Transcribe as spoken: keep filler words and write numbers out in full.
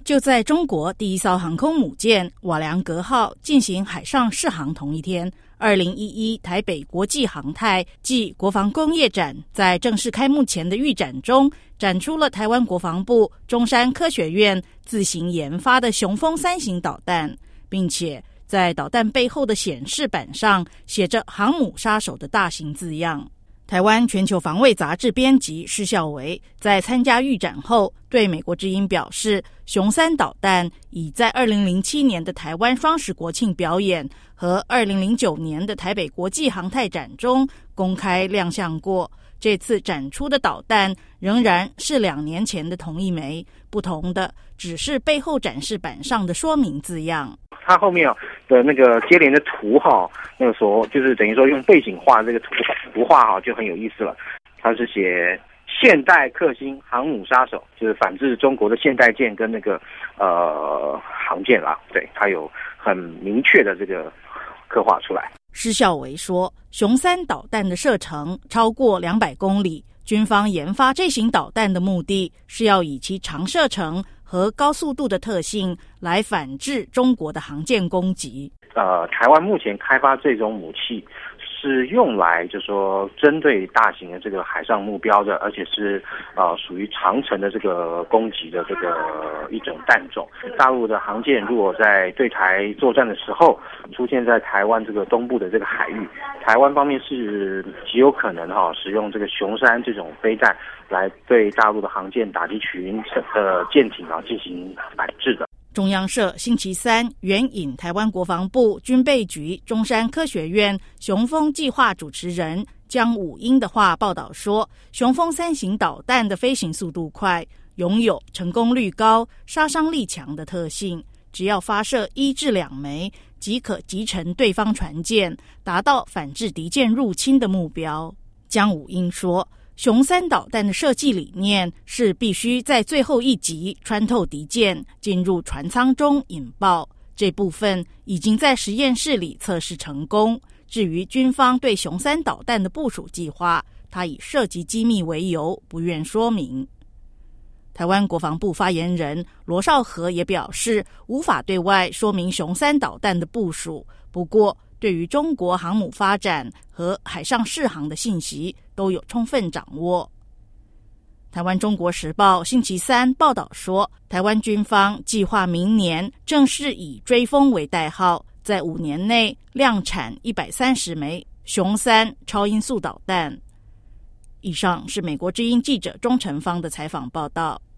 就在中国第一艘航空母舰瓦良格号进行海上试航同一天，二零一一台北国际航太暨国防工业展在正式开幕前的预展中，展出了台湾国防部中山科学院自行研发的雄风三型导弹，并且在导弹背后的显示板上写着航母杀手的大型字样。台湾全球防卫杂志编辑施孝维在参加预展后对美国之音表示，雄三导弹已在二零零七年的台湾双十国庆表演和二零零九年的台北国际航太展中公开亮相过，这次展出的导弹仍然是两年前的同一枚，不同的只是背后展示板上的说明字样。 它后面的那个接连的图哈，那个时候就是等于说用背景画这个图图画哈，就很有意思了。它是写现代克星航母杀手，就是反制中国的现代舰跟那个呃航舰啦。对，它有很明确的这个刻画出来。 施孝维说，雄三导弹的射程超过两百公里，军方研发这型导弹的目的是要以其长射程和高速度的特性来反制中国的航舰攻击。 呃，台湾目前开发这种武器是用来就是说针对大型的这个海上目标的，而且是呃属于长程的这个攻击的这个一种弹种。大陆的航舰如果在对台作战的时候出现在台湾这个东部的这个海域，台湾方面是极有可能哈、哦、使用这个雄三这种飞弹来对大陆的航舰、打击群的舰艇啊进行反制的。 中央社星期三援引台湾国防部军备局中山科学院雄风计划主持人江武英的话报道说，雄风三型导弹的飞行速度快，拥有成功率高、杀伤力强的特性，只要发射一至两枚即可击沉对方船舰，达到反制敌舰入侵的目标。江武英说，雄三导弹的设计理念是必须在最后一击穿透敌舰，进入船舱中引爆，这部分已经在实验室里测试成功。至于军方对雄三导弹的部署计划，他以涉及机密为由不愿说明。台湾国防部发言人罗绍和也表示，无法对外说明雄三导弹的部署，不过对于中国航母发展和海上试航的信息都有充分掌握。台湾中国时报星期三报道说，台湾军方计划明年正式以追风为代号，在五年内量产一百三十枚雄三超音速导弹。以上是美国之音记者钟成芳的采访报道。